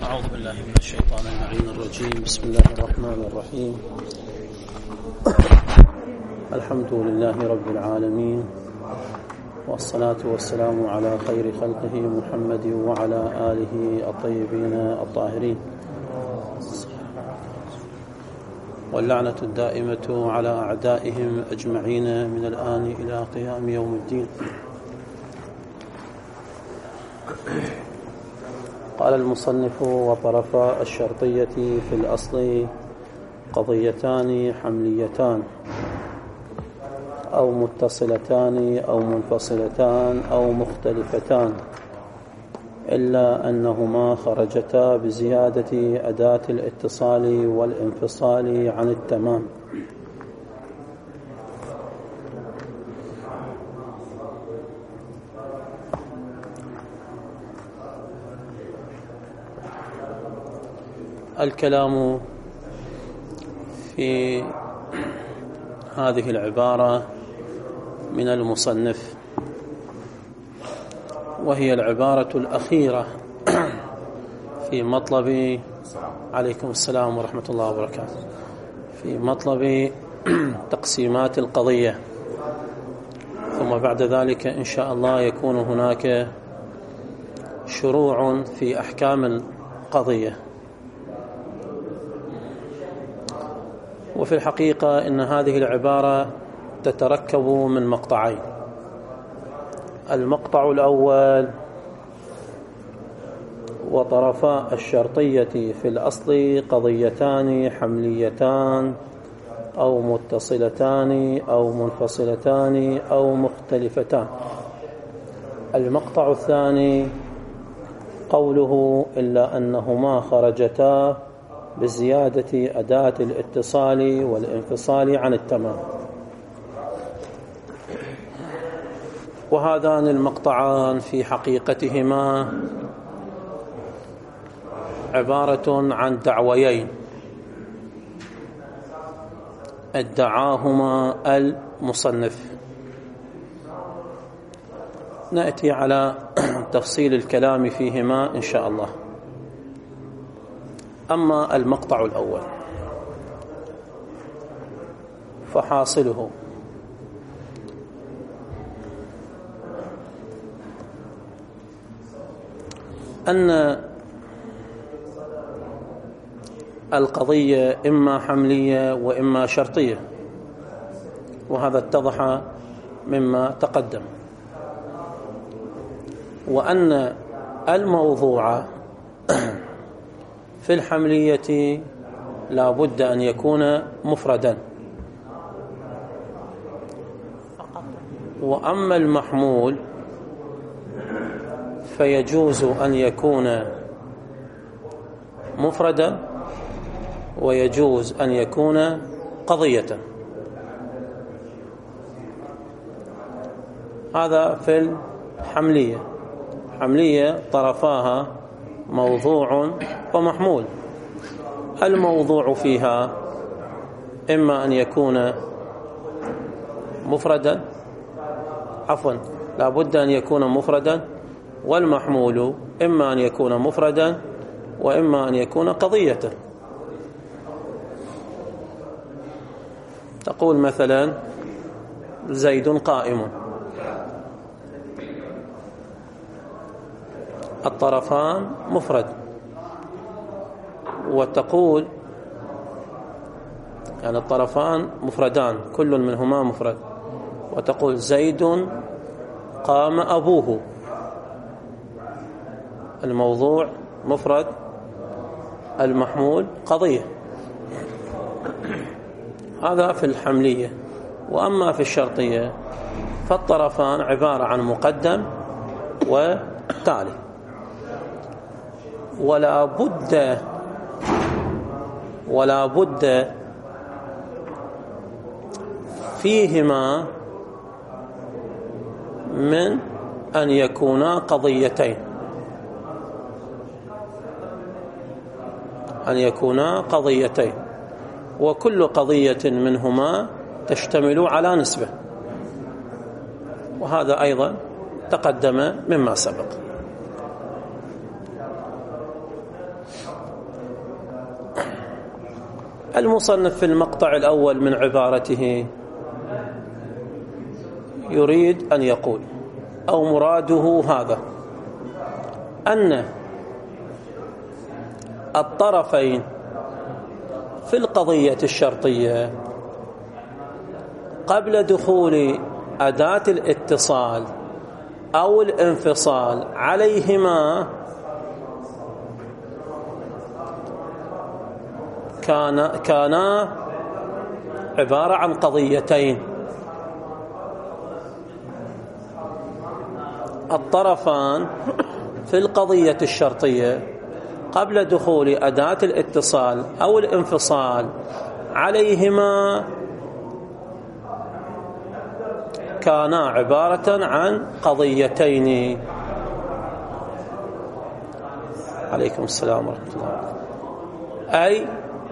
أعوذ بالله من الشيطان اللعين الرجيم. بسم الله الرحمن الرحيم. الحمد لله رب العالمين، والصلاة والسلام على خير خلقه محمد وعلى آله الطيبين الطاهرين، واللعنة الدائمة على أعدائهم أجمعين من الآن إلى قيام يوم الدين. قال المصنف: وطرفا الشرطية في الأصل قضيتان حمليتان أو متصلتان أو منفصلتان أو مختلفتان، إلا أنهما خرجتا بزيادة أداة الاتصال والانفصال عن التمام. الكلام في هذه العبارة من المصنف، وهي العبارة الأخيرة في مطلب عليكم السلام ورحمة الله وبركاته في مطلب تقسيمات القضية، ثم بعد ذلك إن شاء الله يكون هناك شروع في أحكام القضية. وفي الحقيقة إن هذه العبارة تتركب من مقطعين. المقطع الأول: وطرفا الشرطية في الأصل قضيتان حمليتان أو متصلتان أو منفصلتان أو مختلفتان. المقطع الثاني: قوله إلا أنهما خرجتا بزيادة أداة الاتصال والانفصال عن التمام. وهذان المقطعان في حقيقتهما عبارة عن دعويين ادعاهما المصنف. نأتي على تفصيل الكلام فيهما إن شاء الله. أما المقطع الأول فحاصله أن القضية إما حملية وإما شرطية، وهذا اتضح مما تقدم، وأن الموضوع في الحملية لا بد أن يكون مفردا، وأما المحمول فيجوز أن يكون مفردا ويجوز أن يكون قضية. هذا في الحملية. حملية طرفاها موضوع ومحمول. الموضوع فيها إما أن يكون مفردا، لا بد أن يكون مفردا، والمحمول إما أن يكون مفردا وإما أن يكون قضية. تقول مثلا زيد قائم، الطرفان مفرد، وتقول يعني الطرفان مفردان كل منهما مفرد، وتقول زيد قام أبوه. الموضوع مفرد، المحمول قضية. هذا في الحملية. وأما في الشرطية فالطرفان عبارة عن مقدم وتالي، ولا بد فيهما من أن يكونا قضيتين، وكل قضية منهما تشتمل على نسبة، وهذا أيضا تقدم مما سبق. المصنف في المقطع الأول من عبارته يريد أن يقول أو مراده هذا أن الطرفين في القضية الشرطية قبل دخول أداة الاتصال أو الانفصال عليهما كانا عبارة عن قضيتين. الطرفان في القضية الشرطية قبل دخول أداة الاتصال أو الانفصال عليهما كانا عبارة عن قضيتين. عليكم السلام ورحمة الله. أي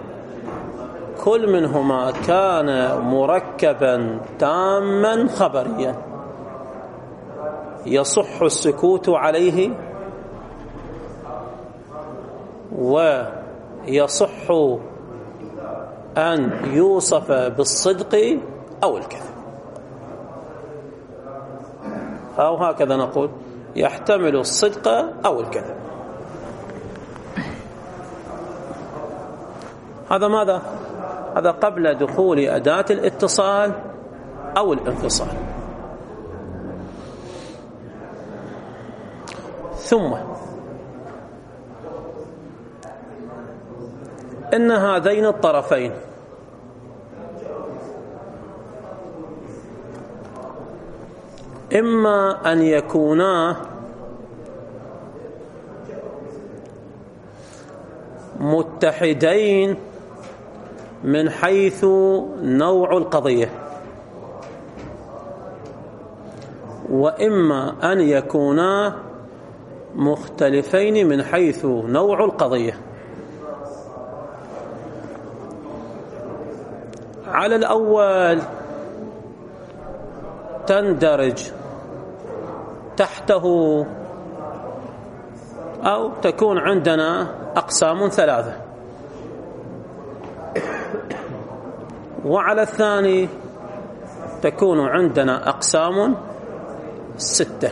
كل منهما كان مركبا تاما خبريا يصح السكوت عليه ويصح أن يوصف بالصدق أو الكذب، أو هكذا نقول يحتمل الصدق أو الكذب. هذا ماذا؟ هذا قبل دخول أداة الاتصال أو الانفصال. ثم إن هذين الطرفين إما أن يكونا متحدين من حيث نوع القضية، وإما أن يكونا مختلفين من حيث نوع القضية. على الأول تندرج تحته أو تكون عندنا أقسام ثلاثة، وعلى الثاني تكون عندنا أقسام ستة.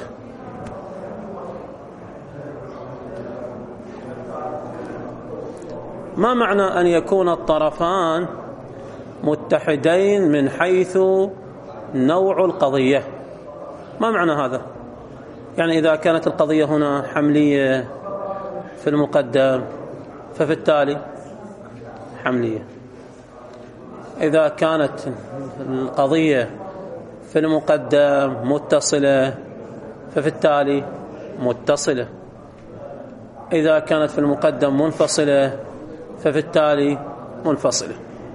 ما معنى أن يكون الطرفان متحدين من حيث نوع القضية؟ ما معنى هذا؟ يعني إذا كانت القضية هنا حملية في المقدم ففي التالي حملية، إذا كانت القضية في المقدم متصلة ففي التالي متصلة، إذا كانت في المقدم منفصلة ففي التالي منفصلة.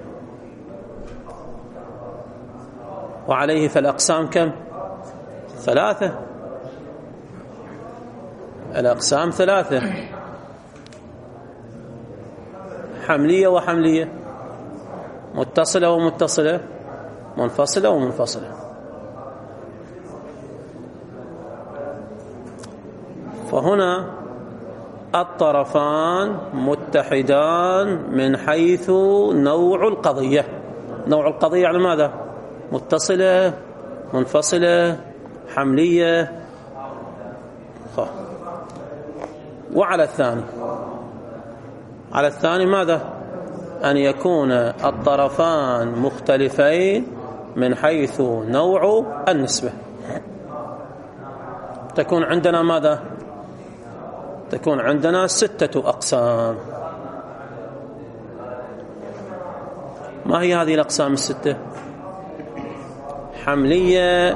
وعليه فالأقسام كم؟ ثلاثة. الأقسام ثلاثة: حملية وحملية، متصلة ومتصلة، منفصلة ومنفصلة. فهنا الطرفان متحدان من حيث نوع القضية. نوع القضية على ماذا؟ متصلة، منفصلة، حملية. وعلى الثاني، على الثاني ماذا؟ أن يكون الطرفان مختلفين من حيث نوع النسبة. تكون عندنا ماذا؟ تكون عندنا 6 أقسام. ما هي هذه الأقسام ال6؟ حملية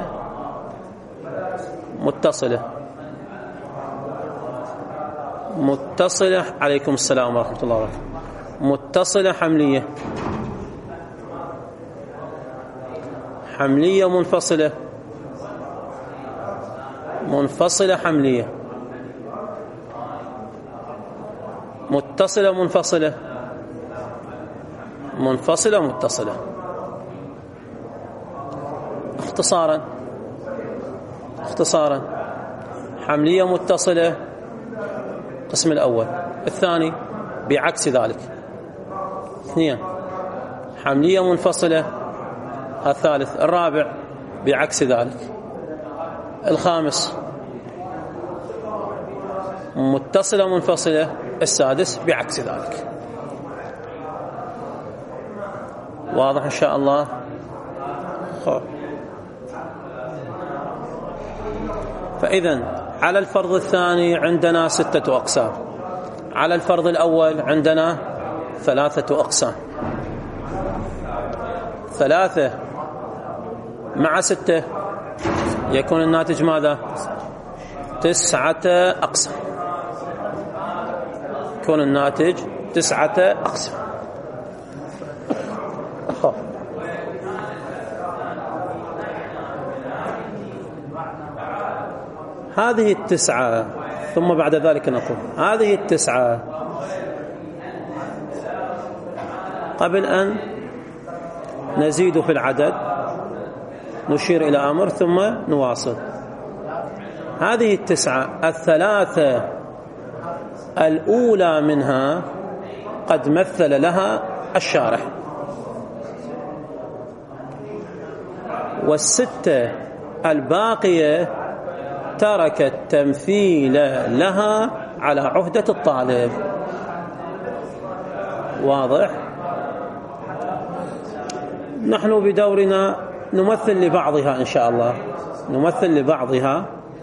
متصلة، متصلة، عليكم السلام ورحمة الله وبركاته، متصلة حملية، حملية منفصلة، منفصلة حملية، متصلة منفصلة، منفصلة متصلة. اختصارا حملية متصلة القسم الأول، الثاني بعكس ذلك. 2 حملية منفصلة الثالث. الرابع بعكس ذلك. الخامس متصلة منفصلة. السادس بعكس ذلك. واضح إن شاء الله؟ فإذن على الفرض الثاني عندنا 6 أقسام. على الفرض الأول عندنا 3 أقسام. 3 مع 6 يكون الناتج ماذا؟ 9 أقسام. يكون الناتج 9 أقسام. هذه 9 ثم بعد ذلك نقول هذه 9 قبل أن نزيد في العدد نشير إلى أمر ثم نواصل. هذه 9 ال3 الأولى منها قد مثل لها الشارح، وال6 الباقية ترك التمثيل لها على عهدة الطالب. واضح؟ نحن بدورنا نمثل لبعضها إن شاء الله، نمثل لبعضها،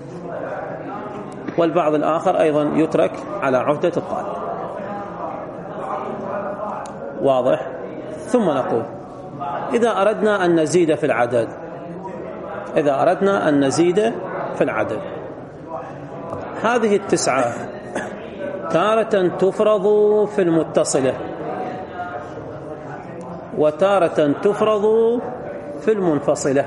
والبعض الآخر أيضا يترك على عهدة الطالب. واضح؟ ثم نقول إذا أردنا أن نزيد في العدد، إذا أردنا أن نزيد في العدد، هذه 9 تارة تفرض في المتصلة وتارة تفرض في المنفصلة.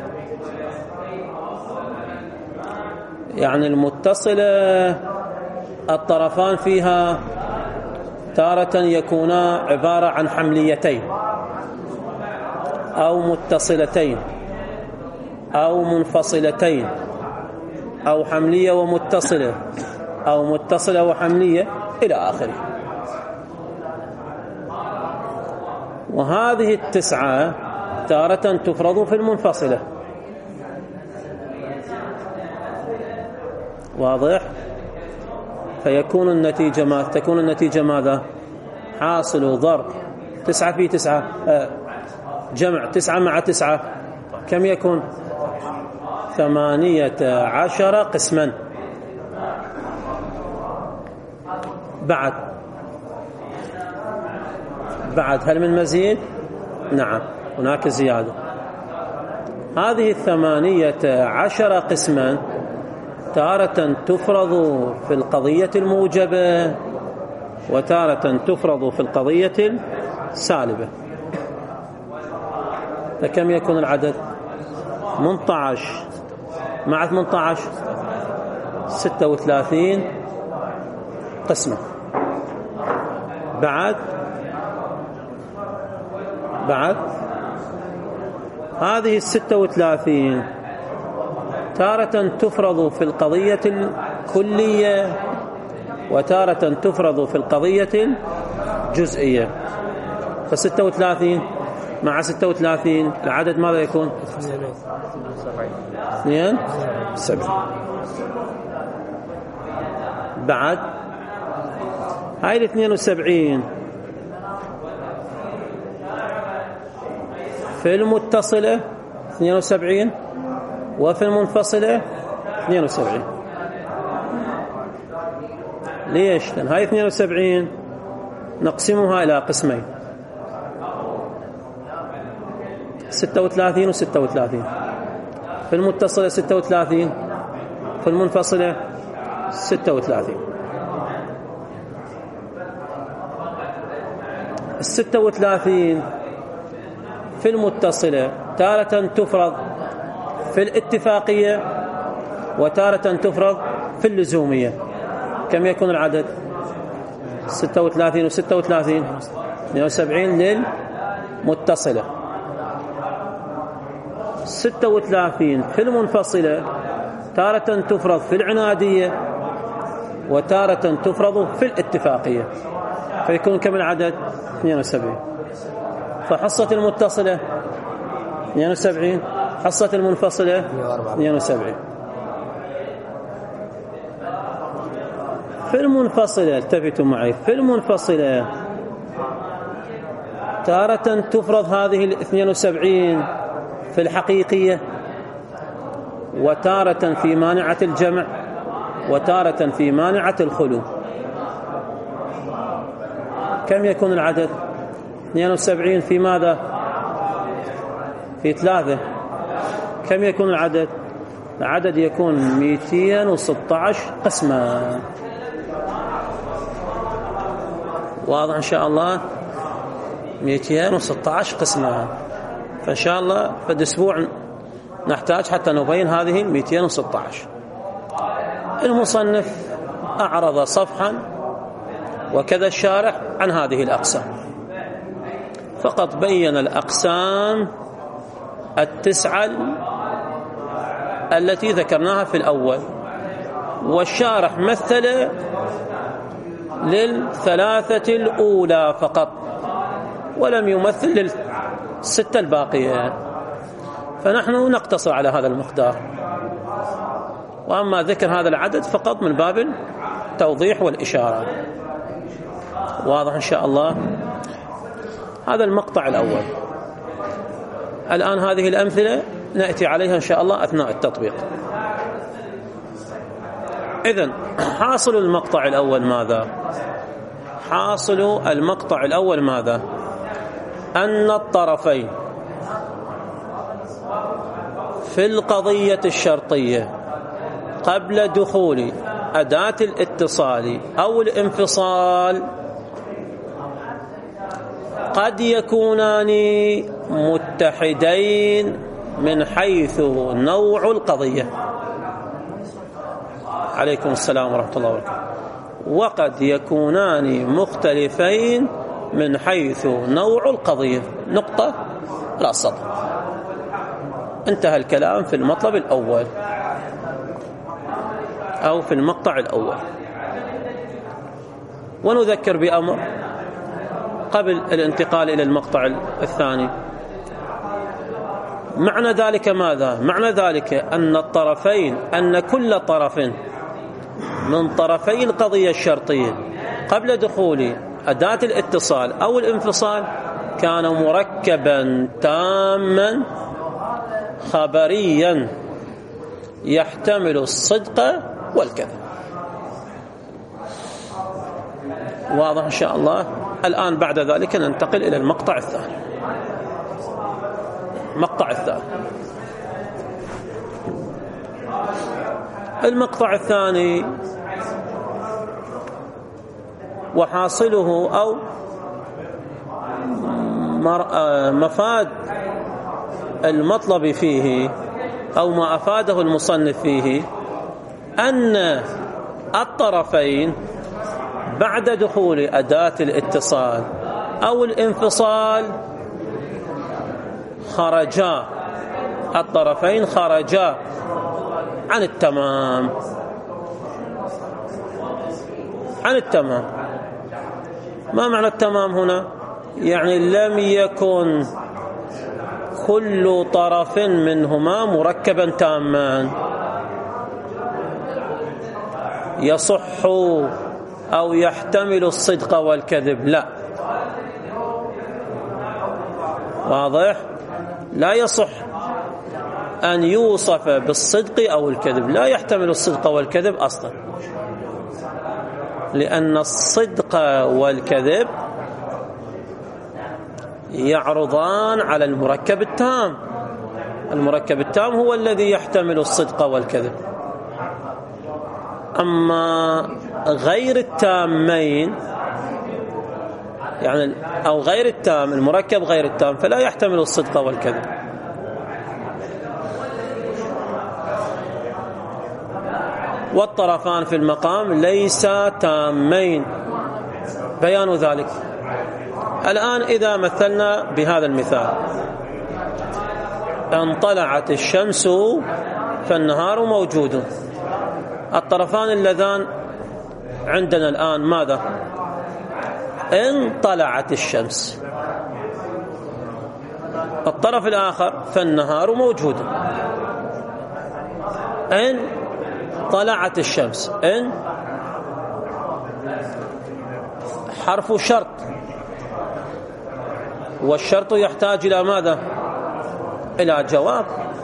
يعني المتصلة الطرفان فيها تارة يكونا عبارة عن حمليتين أو متصلتين أو منفصلتين أو حملية ومتصلة أو متصلة وحملية إلى آخره. وهذه 9 تارة تفرض في المنفصلة. واضح؟ فيكون النتيجة ما تكون النتيجة ماذا؟ حاصل ضرب 9 في 9 جمع 9 مع 9 كم يكون؟ 18 قسما. بعد هل من مزيد؟ نعم هناك زيادة. هذه 18 قسما تارة تفرض في القضية الموجبة وتارة تفرض في القضية السالبة. فكم يكون العدد؟ 18 مع 18 36 قسمة. بعد هذه 36 تارة تفرض في القضية الكلية وتارة تفرض في القضية الجزئية. ف36 مع 36 العدد ماذا يكون؟ 72. بعد هاي 72 في المتصلة 72 وفي المنفصلة 72. ليش؟ لأن هاي 72 نقسمها إلى قسمين 36 و36. في المتصلة 36 في المنفصلة 36. 36 في المتصلة تارة تفرض في الاتفاقية وتارة تفرض في اللزومية. كم يكون العدد؟ 36 و36 72 للمتصلة. 36 في المنفصلة تارة تفرض في العنادية وتارة تفرض في الاتفاقية. فيكون كم العدد؟ 72. فحصة المتصلة 72، حصة المنفصلة 72. في المنفصلة التفتوا معي، في المنفصلة تارة تفرض هذه 72 في الحقيقية، وتارة في مانعة الجمع، وتارة في مانعة الخلو. كم يكون العدد؟ 72 في ماذا؟ في 3. كم يكون العدد؟ العدد يكون 216 قسما. واضح إن شاء الله؟ 216 قسما. فإن شاء الله في أسبوع نحتاج حتى نبين هذه 216. المصنف أعرض صفحا وكذا الشارح عن هذه الأقسام، فقط بين الأقسام 9 التي ذكرناها في الأول، والشارح مثل لل3 الأولى فقط، ولم يمثل لل6 الباقية، فنحن نقتصر على هذا المقدار. وأما ذكر هذا العدد فقط من باب التوضيح والإشارة. واضح إن شاء الله؟ هذا المقطع الأول. الآن هذه الأمثلة نأتي عليها إن شاء الله أثناء التطبيق. إذن حاصل المقطع الأول ماذا؟ حاصل المقطع الأول ماذا؟ أن الطرفين في القضية الشرطية قبل دخول أداة الاتصال أو الانفصال قد يكونان متحدين من حيث نوع القضية. عليكم السلام ورحمة الله وبركاته. وقد يكونان مختلفين من حيث نوع القضية. نقطة لا سطر. انتهى الكلام في المطلب الأول أو في المقطع الأول. ونذكر بأمر قبل الانتقال إلى المقطع الثاني. معنى ذلك ماذا؟ معنى ذلك أن الطرفين، أن كل طرف من طرفي القضية الشرطية قبل دخول أداة الاتصال أو الانفصال كان مركبا تاما خبريا يحتمل الصدق والكذب. واضح إن شاء الله؟ الآن بعد ذلك ننتقل إلى المقطع الثاني. المقطع الثاني، المقطع الثاني وحاصله أو مفاد المطلب فيه أو ما أفاده المصنف فيه أن الطرفين بعد دخول أداة الاتصال أو الانفصال خرجا، الطرفين خرجا عن التمام، عن التمام. ما معنى التمام هنا؟ يعني لم يكن كل طرف منهما مركبا تاما يصح أو يحتمل الصدق والكذب، لا. واضح؟ لا يصح أن يوصف بالصدق أو الكذب، لا يحتمل الصدق والكذب أصلا، لأن الصدق والكذب يعرضان على المركب التام. المركب التام هو الذي يحتمل الصدق والكذب. أما غير التامين يعني أو غير التام، المركب غير التام فلا يحتمل الصدق والكذب. والطرفان في المقام ليسا تامين، بيان ذلك. الآن إذا مثلنا بهذا المثال، ان طلعت الشمس فالنهار موجود، الطرفان اللذان عندنا الآن ماذا؟ ان طلعت الشمس. الطرف الآخر فالنهار موجود. إن طلعت الشمس، إن حرف شرط، والشرط يحتاج إلى ماذا؟ إلى جواب.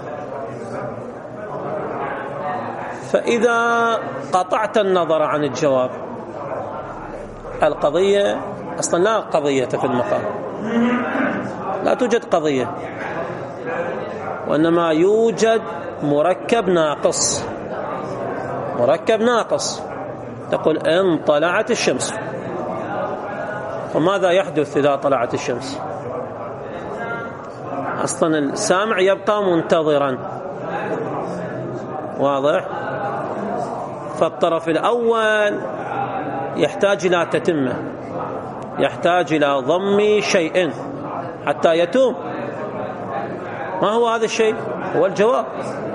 فإذا قطعت النظر عن الجواب، القضية أصلا لا قضية في المقام، لا توجد قضية، وإنما يوجد مركب ناقص. مركب ناقص. تقول إن طلعت الشمس. وماذا يحدث إذا طلعت الشمس؟ أصلا السامع يبقى منتظرا. واضح؟ فالطرف الأول يحتاج إلى تتمة، يحتاج إلى ضم شيء حتى يتم. ما هو هذا الشيء؟ هو الجواب.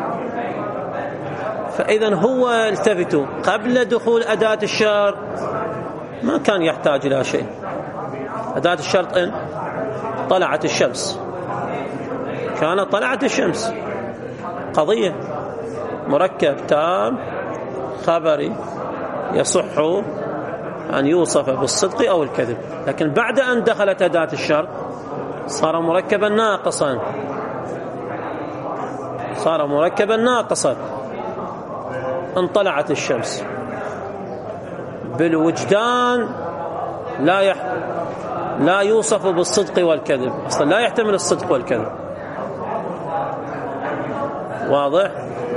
فإذا هو التفتوا قبل دخول أداة الشرط ما كان يحتاج إلى شيء. أداة الشرط إن طلعت الشمس، كانت طلعت الشمس قضية، مركب تام خبري يصح أن يوصف بالصدق أو الكذب. لكن بعد أن دخلت أداة الشرط صار مركبا ناقصا، صار مركبا ناقصا. ان طلعت الشمس بالوجدان لا يوصف بالصدق والكذب، اصلا لا يحتمل الصدق والكذب. واضح؟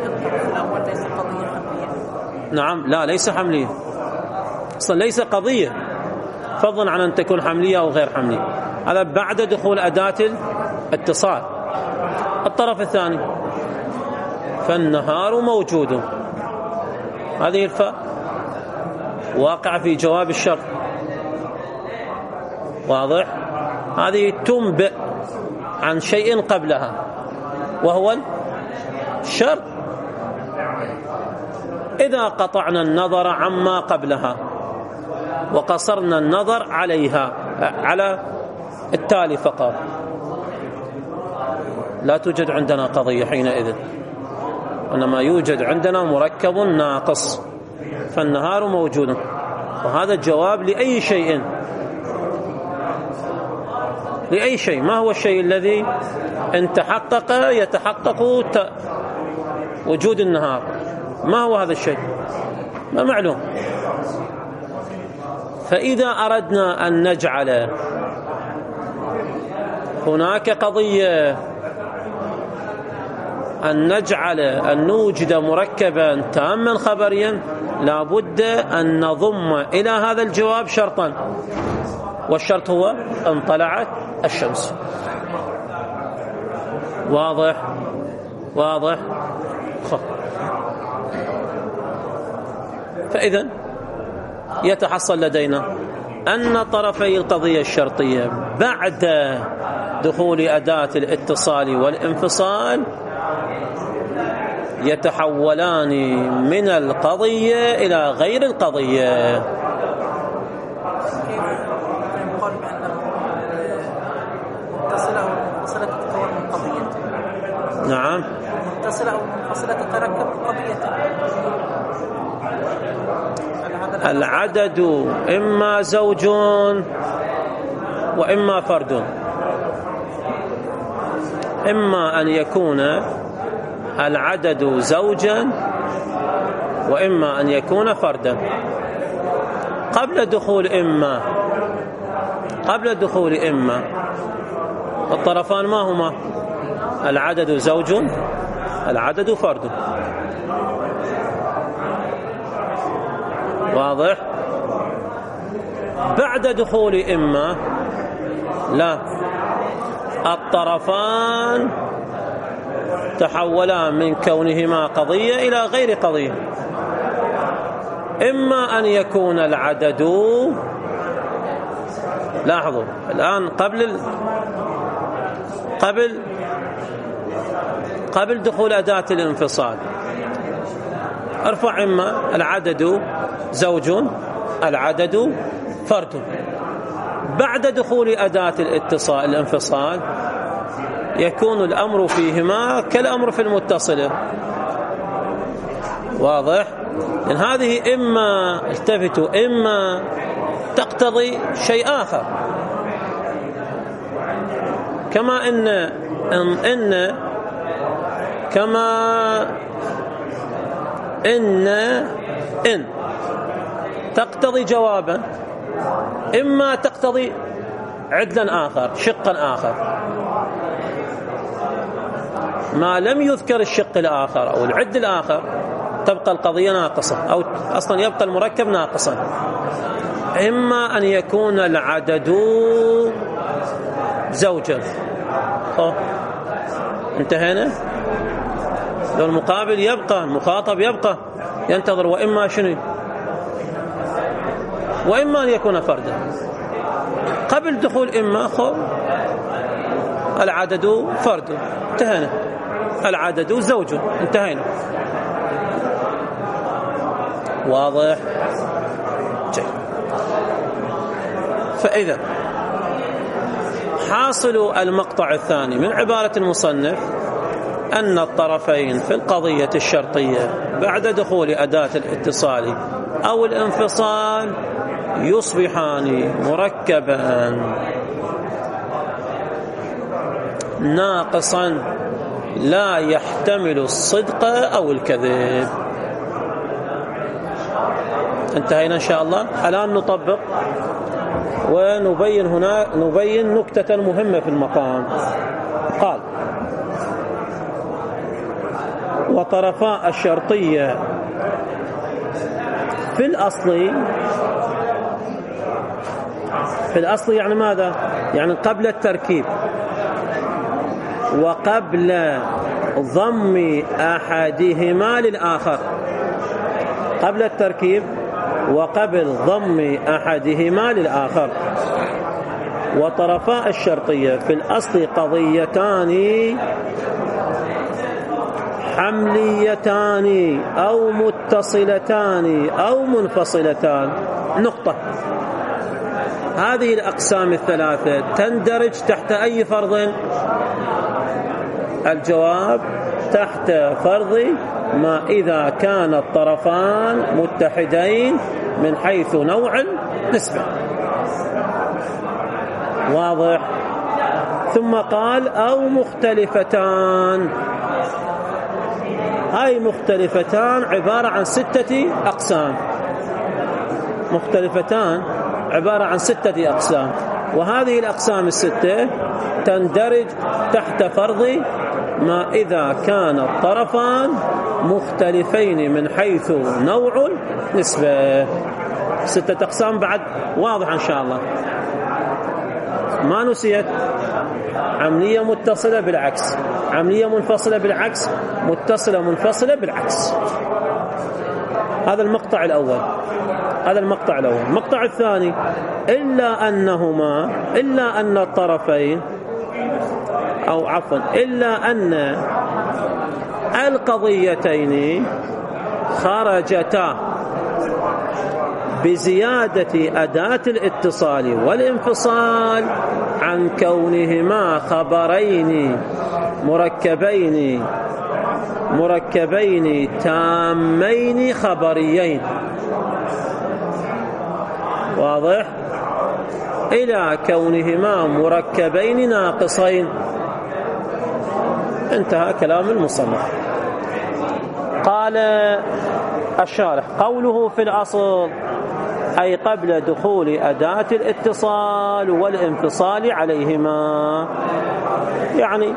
نعم، لا ليس حملية، اصلا ليس قضية، فضلا عن ان تكون حملية او غير حملية. هذا بعد دخول أداة الاتصال. الطرف الثاني فالنهار موجود، هذه الفاء واقع في جواب الشرط. واضح؟ هذه تنبئ عن شيء قبلها وهو الشرط. إذا قطعنا النظر عما قبلها وقصرنا النظر عليها على التالي فقط، لا توجد عندنا قضية حينئذ، إنما يوجد عندنا مركب ناقص. فالنهار موجود، وهذا الجواب لأي شيء. لأي شيء. ما هو الشيء الذي إن تحقق يتحقق وجود النهار؟ ما هو هذا الشيء؟ ما معلوم. فإذا أردنا أن نجعل هناك قضية، أن نوجد مركبا تاما خبريا، لابد أن نضم إلى هذا الجواب شرطا، والشرط هو أن طلعت الشمس. واضح؟ واضح؟ فإذا يتحصل لدينا أن طرفي القضية الشرطية بعد دخول أداة الاتصال والانفصال يتحولان من القضية إلى غير القضية. يقال بأن متصلة أو منفصلة تتكون من قضية. نعم، متصلة أو منفصلة تتركب من قضية. العدد إما زوج وإما فرد. إما أن يكون العدد زوجا وإما أن يكون فردا. قبل دخول إما الطرفان ما هما؟ العدد زوج، العدد فرد. واضح؟ بعد دخول إما لا، الطرفان تحولا من كونهما قضية إلى غير قضية. إما أن يكون العدد، لاحظوا الآن قبل دخول أداة الانفصال ارفع إما العدد زوج، العدد فرد. بعد دخول أداة الاتصال الانفصال يكون الأمر فيهما كالأمر في المتصلة. واضح؟ لأن هذه إما التفتوا إما تقتضي شيء آخر، كما إن تقتضي جوابا، إما تقتضي عدلا آخر، شقا آخر. ما لم يذكر الشق الآخر أو العد الآخر تبقى القضية ناقصة، أو أصلا يبقى المركب ناقصا. إما أن يكون العدد زوجا، انتهينا. لو المقابل يبقى، المخاطب يبقى ينتظر، وإما شنو؟ وإما أن يكون فردا. قبل دخول إما العدد فرد، انتهينا. العدد زوج، انتهينا. واضح؟ جيد. فإذا حاصل المقطع الثاني من عبارة المصنف أن الطرفين في القضية الشرطية بعد دخول أداة الاتصال أو الانفصال يصبحان مركبا ناقصا لا يحتمل الصدق أو الكذب. انتهينا إن شاء الله. الآن نطبق ونبين هنا نكتة مهمة في المقام. قال: وطرفا الشرطية في الأصل يعني ماذا؟ يعني قبل التركيب وقبل ضم أحدهما للآخر، قبل التركيب وقبل ضم أحدهما للآخر. وطرفا الشرطية في الأصل قضيتان حمليتان أو متصلتان أو منفصلتان. نقطة. هذه الأقسام الثلاثة تندرج تحت أي فرض؟ الجواب: تحت فرض ما إذا كان الطرفان متحدين من حيث نوع نسبة. واضح؟ ثم قال: أو مختلفتان. هاي مختلفتان عبارة عن 6 أقسام. مختلفتان عبارة عن 6 أقسام، وهذه الأقسام 6 تندرج تحت فرض ما إذا كان الطرفان مختلفين من حيث نوع نسبة. 6 أقسام بعد واضح إن شاء الله، ما نسيت. عملية متصلة بالعكس، عملية منفصلة بالعكس، متصلة منفصلة بالعكس. هذا المقطع الأول. المقطع الثاني: إلا أن الطرفين، أو عفوا إلا أن القضيتين خرجتا بزيادة أداة الاتصال والانفصال عن كونهما خبرين مركبين تامين خبريين. واضح؟ إلى كونهما مركبين ناقصين. انتهى كلام المصنف. قال الشارح: قوله في الأصل أي قبل دخول أداة الاتصال والانفصال عليهما، يعني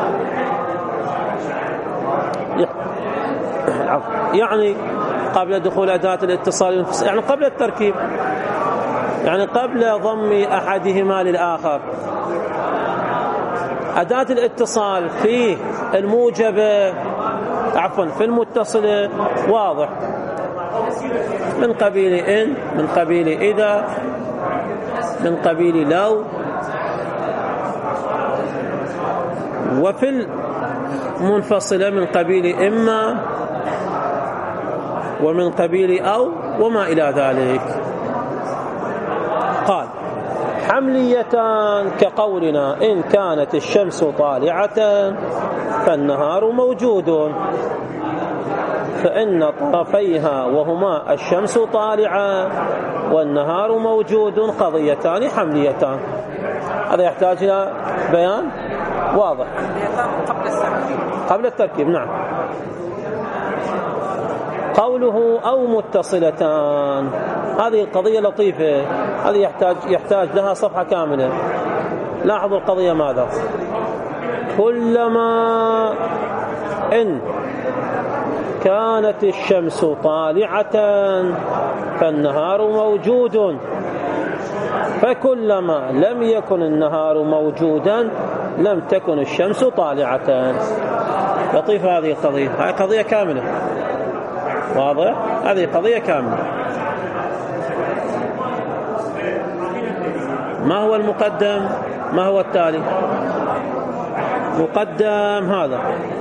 قبل دخول أداة الاتصال والانفصال، يعني قبل التركيب، يعني قبل ضم أحدهما للآخر. أداة الاتصال في الموجبة في المتصلة واضح، من قبيل إن، من قبيل إذا، من قبيل لو. وفي المنفصلة من قبيل إما ومن قبيل أو وما إلى ذلك. قال: حمليتان كقولنا إن كانت الشمس طالعة فالنهار موجود، فإن طرفيها وهما الشمس طالعة والنهار موجود قضيتان حمليتان. هذا يحتاج إلى بيان واضح قبل التركيب. نعم. قوله أو متصلتان، هذه القضية لطيفة، هذه يحتاج لها صفحة كاملة. لاحظوا القضية ماذا؟ كلما إن كانت الشمس طالعة فالنهار موجود، فكلما لم يكن النهار موجودا لم تكن الشمس طالعة. لطيفة هذه القضية، هذه قضية كاملة. واضح؟ هذه قضية كاملة. ما هو المقدم؟ ما هو التالي؟ مقدم هذا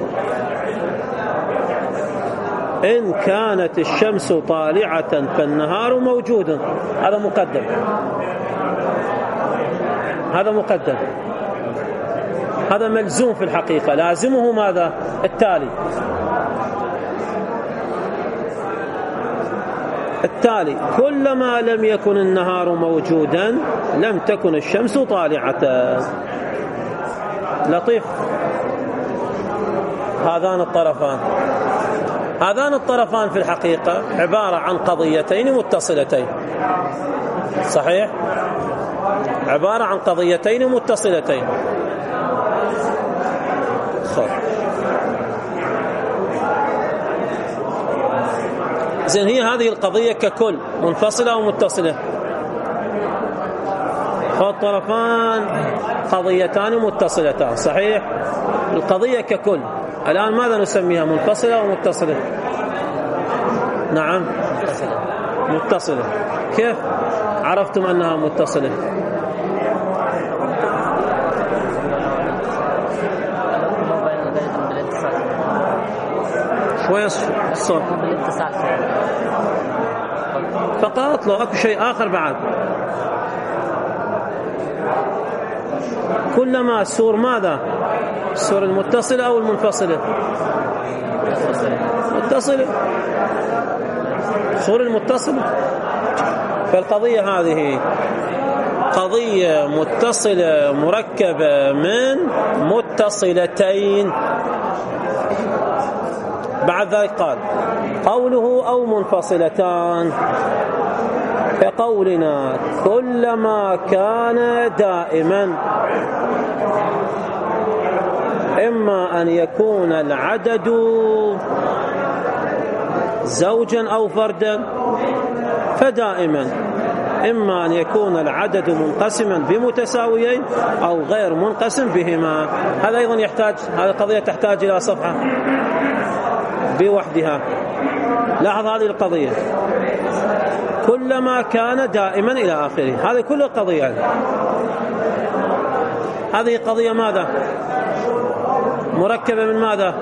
إن كانت الشمس طالعة فالنهار موجود، هذا مقدم، هذا مقدم، هذا ملزوم في الحقيقة، لازمه ماذا؟ التالي. التالي كلما لم يكن النهار موجودا لم تكن الشمس طالعة. لطيف. هذان الطرفان في الحقيقة عبارة عن قضيتين متصلتين. صحيح؟ عبارة عن قضيتين متصلتين. زين، هي هذه القضية ككل منفصلة أو متصلة؟ فالطرفان قضيتان متصلتان. صحيح؟ القضية ككل الآن ماذا نسميها؟ منفصلة أو متصلة؟ نعم متصلة. كيف عرفتم أنها متصلة؟ شوية الصوت فقط، لو أكو شيء آخر بعد. كلما السور ماذا؟ السور المتصلة أو المنفصلة؟ متصلة. السور المتصلة. فالقضية هذه قضية متصلة مركبة من متصلتين. بعد ذلك قال قوله أو منفصلتان كقولنا كلما كان دائما إما أن يكون العدد زوجا أو فردا، فدائما إما أن يكون العدد منقسما بمتساويين أو غير منقسم بهما. هذا أيضا يحتاج، هذه القضية تحتاج إلى صفحة بوحدها. لاحظ هذه القضية كلما كان دائما إلى آخره، هذه كل القضية. هذه قضية ماذا؟ مركبة من ماذا؟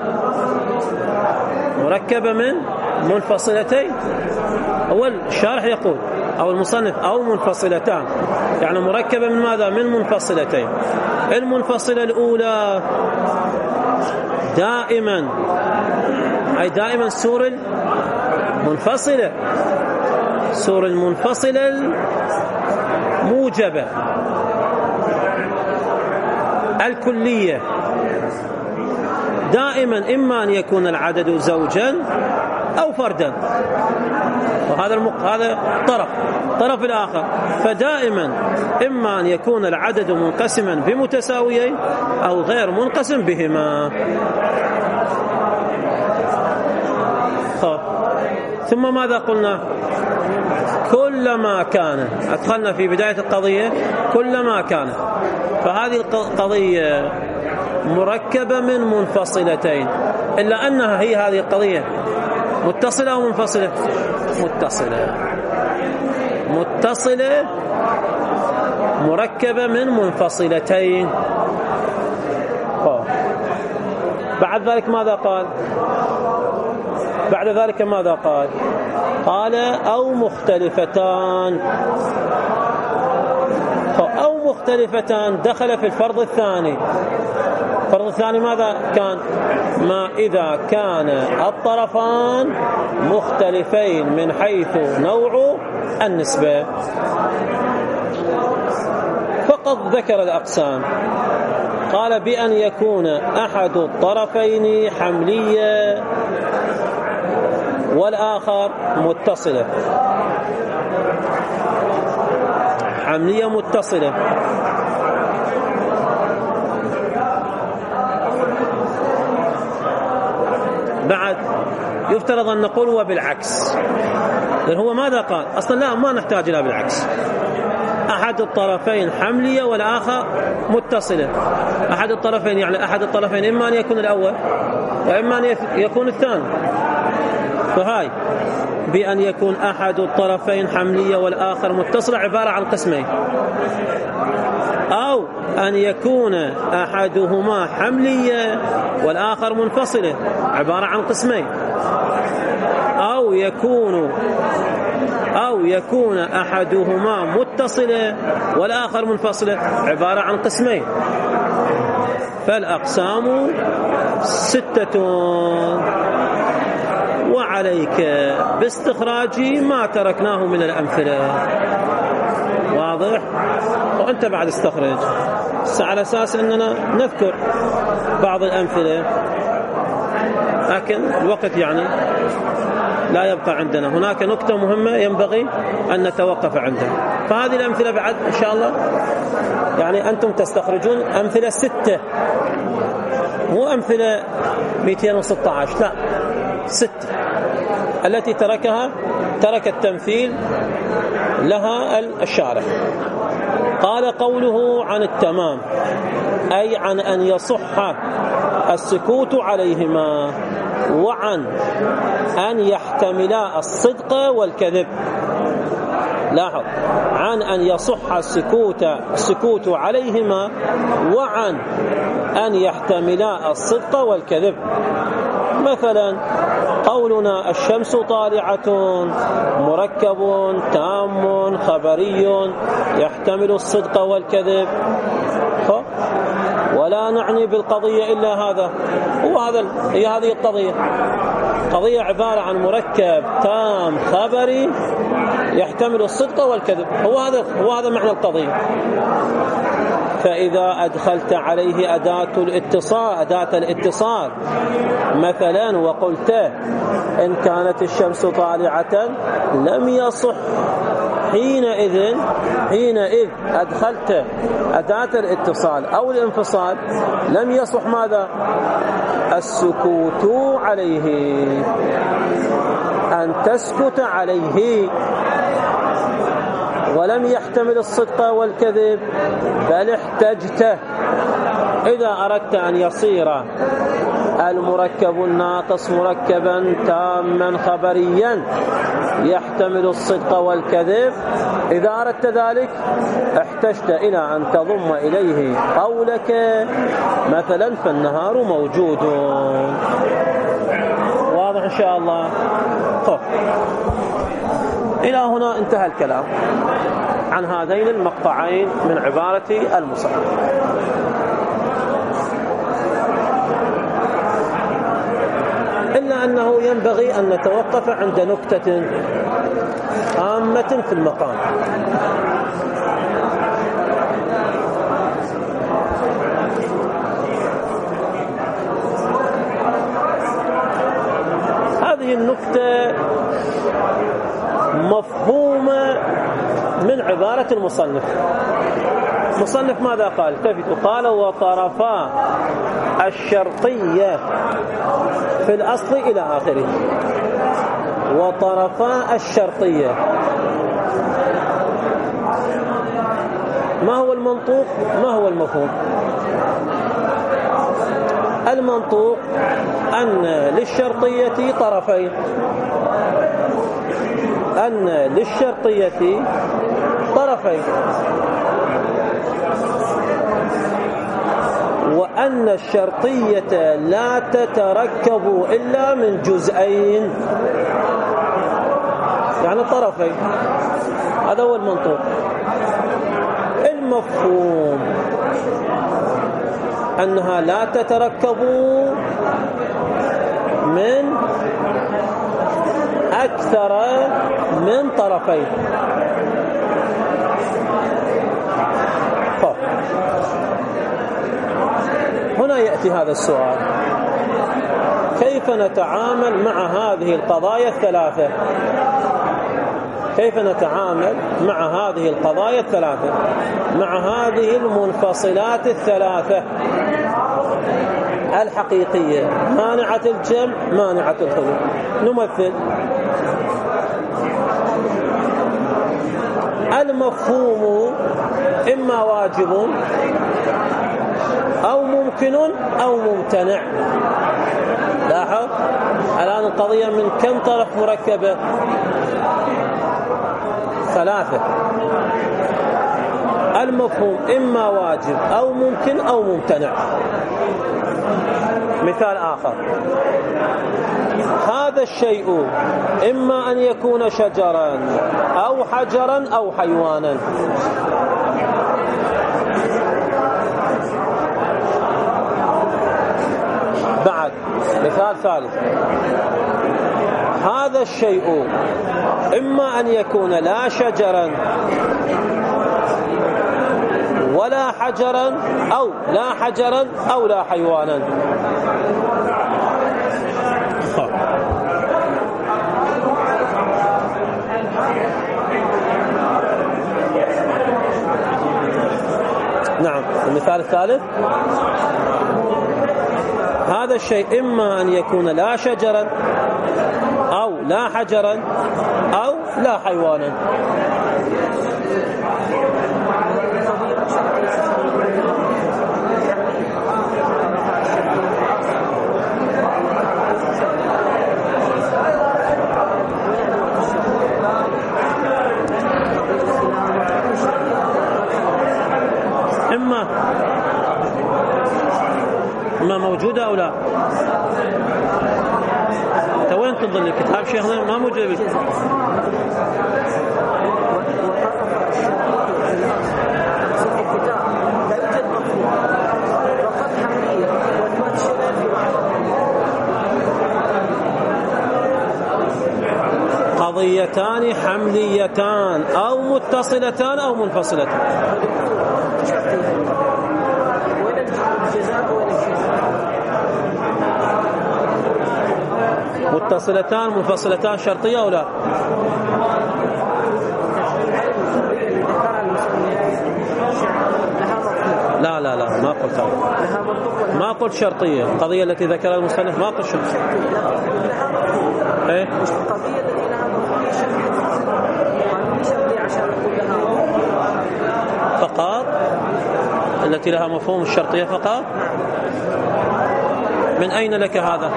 مركبة من منفصلتين. أول الشارح يقول أو المصنف أو منفصلتان، يعني مركبة من ماذا؟ من منفصلتين. المنفصلة الأولى دائما، أي دائما السور المنفصلة، السور المنفصلة الموجبة الكلية، دائما إما أن يكون العدد زوجا أو فردا. وهذا هذا طرف الآخر. فدائما إما أن يكون العدد منقسما بمتساويين أو غير منقسم بهما. ثم ماذا قلنا؟ كلما كان، أدخلنا في بداية القضية كلما كان، فهذه القضية مركبة من منفصلتين، إلا أنها هي هذه القضية متصلة أو منفصلة؟ متصلة مركبة من منفصلتين. بعد ذلك ماذا قال؟ بعد ذلك ماذا قال؟ قال أو مختلفتان. أو مختلفتان دخل في الفرض الثاني. الفرض الثاني ماذا كان؟ ما إذا كان الطرفان مختلفين من حيث نوع النسبة. فقد ذكر الأقسام، قال بأن يكون أحد الطرفين حملية والآخر متصلة. حملية متصلة، بعد يفترض أن نقول وبالعكس، لأن هو ماذا قال أصلا؟ لا، ما نحتاج إلى بالعكس. أحد الطرفين حملية والآخر متصلة. أحد الطرفين يعني أحد الطرفين إما أن يكون الأول وإما أن يكون الثاني. فهاي بأن يكون أحد الطرفين حملية والآخر متصلة عبارة عن قسمين، أو أن يكون أحدهما حملية والآخر منفصلة عبارة عن قسمين، أو يكون أحدهما متصلة والآخر منفصلة عبارة عن قسمين. فالأقسام 6، وعليك باستخراج ما تركناه من الأمثلة. واضح؟ وأنت بعد استخرج على أساس أننا نذكر بعض الأمثلة، لكن الوقت يعني لا يبقى عندنا. هناك نقطة مهمة ينبغي أن نتوقف عندها. فهذه الأمثلة بعد إن شاء الله يعني أنتم تستخرجون أمثلة 6، مو أمثلة 216، لا 6 التي ترك التمثيل لها الشارح. قال قوله عن التمام أي عن أن يصح السكوت عليهما، وعن أن يحتملا الصدق والكذب. لاحظ، عن أن يصح السكوت عليهما، وعن أن يحتملا الصدق والكذب. مثلا قولنا الشمس طالعة مركب تام خبري يحتمل الصدق والكذب، ولا نعني بالقضية إلا هذا. هي هذه القضية، قضية عبارة عن مركب تام خبري يحتمل الصدق والكذب. هو هذا معنى القضية. فإذا أدخلت عليه أداة الاتصال مثلا وقلت إن كانت الشمس طالعة لم يصح، حينئذ أدخلت أداة الاتصال أو الانفصال، لم يصح ماذا؟ السكوت عليه، أن تسكت عليه، ولم يحتمل الصدق والكذب، بل احتجت. إذا أردت أن يصير المركب الناقص مركبا تاما خبريا يحتمل الصدق والكذب، إذا أردت ذلك احتجت إلى أن تضم إليه قولك مثلا فالنهار موجود. واضح إن شاء الله؟ إلى هنا انتهى الكلام عن هذين المقطعين من عبارة المصنف. إلا أنه ينبغي أن نتوقف عند نكتة هامة في المقام. هذه النكتة مفهومة من عبارة المصنف. المصنف ماذا قال؟ قال وطرفا الشرطية في الأصل إلى آخره. وطرفا الشرطية، ما هو المنطوق؟ ما هو المفهوم؟ المنطوق أن للشرطية طرفين، أن للشرطية طرفين، وأن الشرطية لا تتركب إلا من جزئين، يعني طرفين. هذا هو المنطوق. المفهوم أنها لا تتركب من أكثر من طرفين. هنا يأتي هذا السؤال: كيف نتعامل مع هذه القضايا الثلاثة؟ كيف نتعامل مع هذه القضايا الثلاثة، مع هذه المنفصلات الثلاثة الحقيقية، مانعة الجمع مانعة الخلو؟ نمثل. المفهوم إما واجب أو ممكن أو ممتنع. لاحظ الآن القضية من كم طرف مركبة؟ ثلاثة. المفهوم إما واجب أو ممكن أو ممتنع. مثال آخر: هذا الشيء إما أن يكون شجرا أو حجرا أو حيوانا. بعد مثال ثالث: هذا الشيء إما أن يكون لا شجرا ولا حجرا أو لا حجرا أو لا حيوانا. نعم. المثال الثالث: هذا الشيء إما أن يكون لا شجرا أو لا حجرا أو لا حيوانا. إما موجودة أو لا. وين تظل الكتاب شيخنا؟ ما موجود بالكتاب. قضيتان حمليتان أو متصلتان أو منفصلتان. متصلتان منفصلتان شرطية أو لا؟ لا لا لا، ما قلت هذا. ما قلت شرطية. القضية التي ذكرها المصنف ما قلت شرطية. ايه؟ القضية التي لها مفهوم شرطية عشان نقول لها فقط. التي لها مفهوم الشرطية فقط. من أين لك هذا؟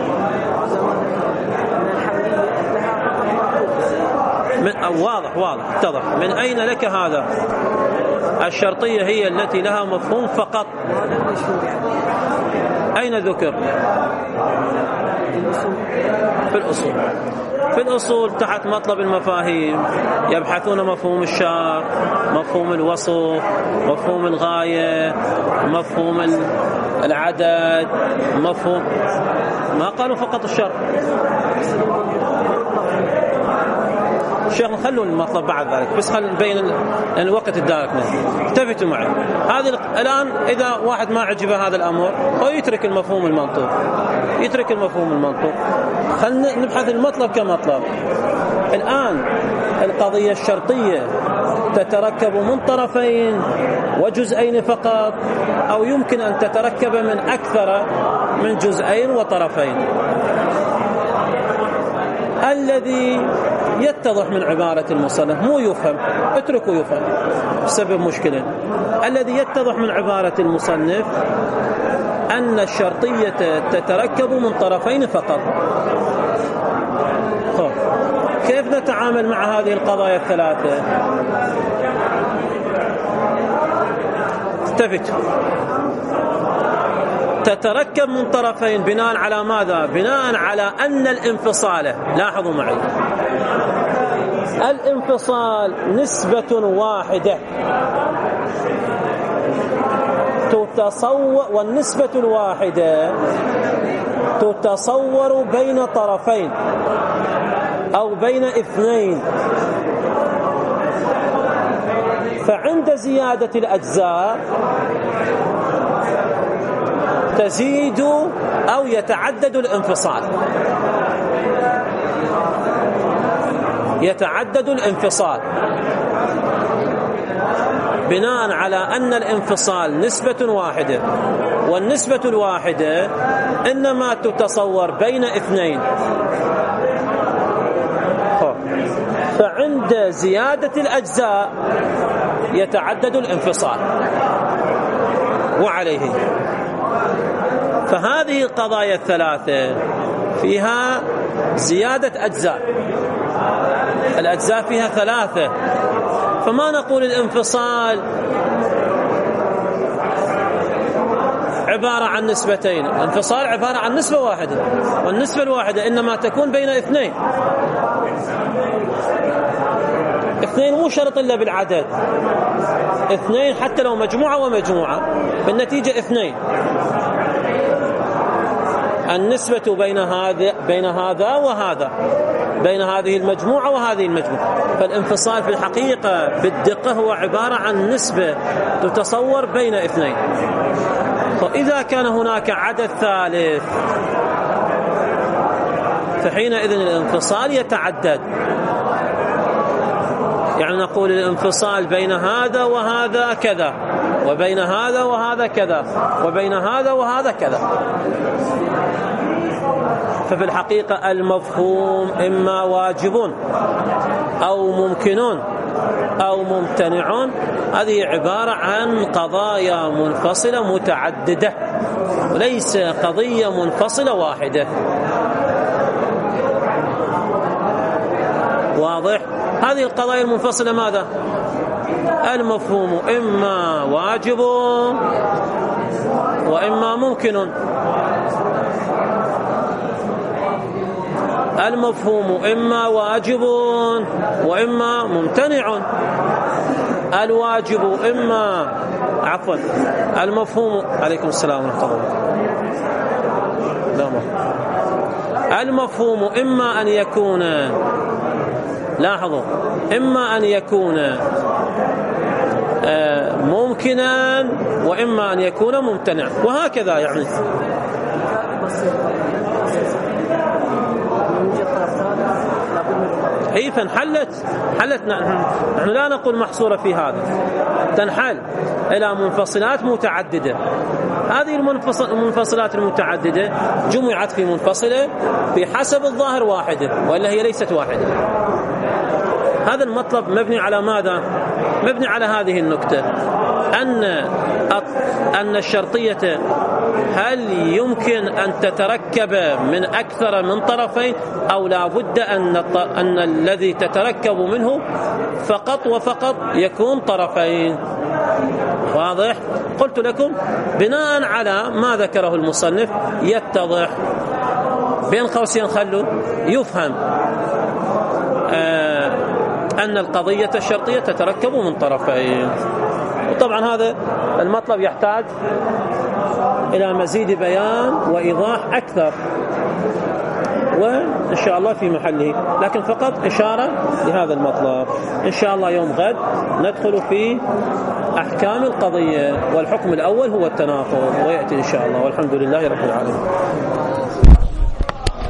واضح اتضح. من أين لك هذا؟ الشرطية هي التي لها مفهوم فقط. أين ذكر؟ في الأصول تحت مطلب المفاهيم يبحثون مفهوم الشرط، مفهوم الوصف، مفهوم الغاية، مفهوم العدد، مفهوم. ما قالوا فقط الشرط. الشيخ خلوا المطلب بعد ذلك، بس خل نبين لأن الوقت الداركنا. التفتوا معي. هذه الآن إذا واحد ما عجبه هذا الأمر هو يترك المفهوم المنطوق، يترك المفهوم المنطوق. خلنا نبحث المطلب كمطلب. الآن القضية الشرطية تتركب من طرفين وجزئين فقط، أو يمكن أن تتركب من أكثر من جزئين وطرفين. الذي يتضح من عبارة المصنف مو يفهم، اتركوا يفهم بسبب مشكلة. الذي يتضح من عبارة المصنف أن الشرطية تتركب من طرفين فقط. كيف نتعامل مع هذه القضايا الثلاثة؟ التفت. تتركب من طرفين بناء على ماذا؟ بناء على أن الانفصال، لاحظوا معي، الانفصال نسبة واحدة تتصور، والنسبة الواحدة تتصور بين طرفين أو بين اثنين، فعند زيادة الأجزاء تزيد أو يتعدد الانفصال، يتعدد الانفصال بناء على أن الانفصال نسبة واحدة، والنسبة الواحدة إنما تتصور بين اثنين، فعند زيادة الأجزاء يتعدد الانفصال. وعليه فهذه القضايا الثلاثة فيها زيادة أجزاء، الأجزاء فيها ثلاثة، فما نقول الانفصال عبارة عن نسبتين، الانفصال عبارة عن نسبة واحدة، والنسبة الواحدة إنما تكون بين اثنين. اثنين مو شرط إلا بالعدد، اثنين حتى لو مجموعة ومجموعة بالنتيجة اثنين. النسبة بين هذا وهذا، بين هذه المجموعة وهذه المجموعة، فالانفصال في الحقيقة بالدقة هو عبارة عن نسبة تتصور بين اثنين. فإذا كان هناك عدد ثالث فحينئذ الانفصال يتعدد، يعني نقول الانفصال بين هذا وهذا كذا، وبين هذا وهذا كذا، وبين هذا وهذا كذا. ففي الحقيقة المفهوم إما واجب أو ممكن أو ممتنع، هذه عبارة عن قضايا منفصلة متعددة وليس قضية منفصلة واحدة. واضح؟ هذه القضايا المنفصلة ماذا؟ المفهوم إما واجب وإما ممكن، المفهوم إما واجب وإما ممتنع، الواجب إما المفهوم عليكم السلام ورحمة الله. المفهوم إما أن يكون، لاحظوا، إما أن يكون ممكنا وإما أن يكون ممتنع، وهكذا يعني. هي فانحلت نحن لا نقول محصورة في هذا، تنحل إلى منفصلات متعددة. هذه المنفصلات المتعددة جمعت في منفصلة بحسب الظاهر واحدة، وإلا هي ليست واحدة. هذا المطلب مبني على ماذا؟ مبني على هذه النكتة، أن الشرطية هل يمكن أن تتركب من أكثر من طرفين، أو لا بد أن الذي تتركب منه فقط وفقط يكون طرفين. واضح؟ قلت لكم بناء على ما ذكره المصنف يتضح، بين قوسين خلوا يفهم أن القضية الشرطية تتركب من طرفين. وطبعا هذا المطلب يحتاج إلى مزيد بيان وإيضاح أكثر، وإن شاء الله في محله، لكن فقط إشارة لهذا المطلب. إن شاء الله يوم غد ندخل في أحكام القضية، والحكم الأول هو التناقض، ويأتي إن شاء الله، والحمد لله رب العالمين.